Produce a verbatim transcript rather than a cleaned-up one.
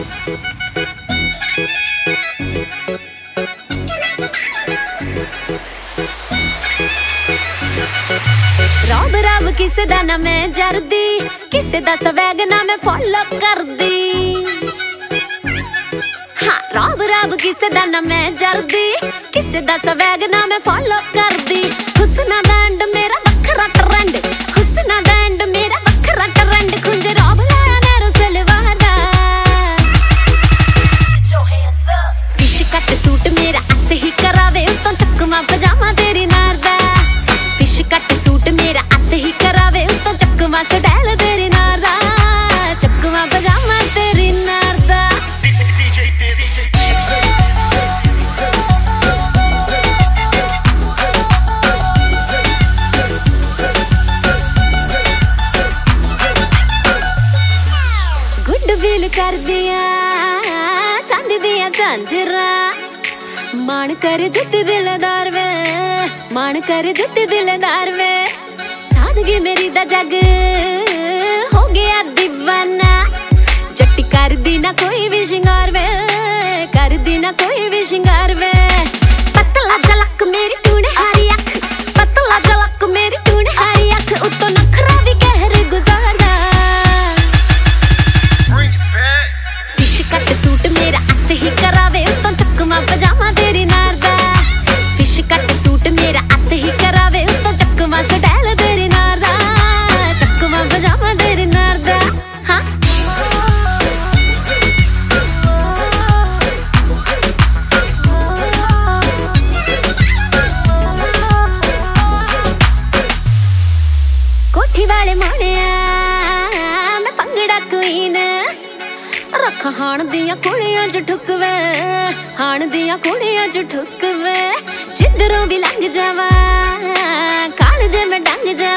रब रब किसे दा ना मैं जरदी, किसे दा स्वैग ना मैं फॉलो करदी। हाँ रब रब किसे दा ना मैं जरदी, किसे दा स्वैग ना मैं फॉलो करदी। हुस्ना दा एंड मेरा वखरा ट्रेंड, हुस्ना दा एंड मेरा वखरा ट्रेंड। खुंज रब लाया नेरो सलवार दा, फिश कट सूट मेरा अत ही करावे, उतों चकमा पजामा तेरी नार दा। फिश कट सूट मेरा अत ही करावे, उतों चकमा सडैल तेरी नार दा। चकमा पजामा तेरी नार दा। गुड बिल कर दिया चांदी दिया झांझरा, मान कर जुत्ती दिलदार वे, मान कर जुत्ती दिलदार वे। सादगी मेरी दा जग हो गया दीवाना, जट्टी कर दी ना कोई भी शिंगार वे, कर दी ना कोई भी शिंगार वे। पतला झलक मेरी टूण हारी अख, पतला झलक मेरी टूण हारी अख। उतो नखरा भी कहर गुजारदा, फिश कट सूट मेरा अत ही करावे, उतो चकमा पजामा तेरी नार दा। फिश कट सूट मेरा अत ही करावे, उतो चकमा सडैल तेरी नार दा। चकमा पजामा तेरी नार दा। हाँ कोठी वाले मोड़िया मैं भंगड़ा क्वीन, रख हाण दिया कुड़ियां च ठुकवे, हाण दिया कुड़ियां च ठुकवे। जिधरों भी लंघ जावा कालजे में डंग जा,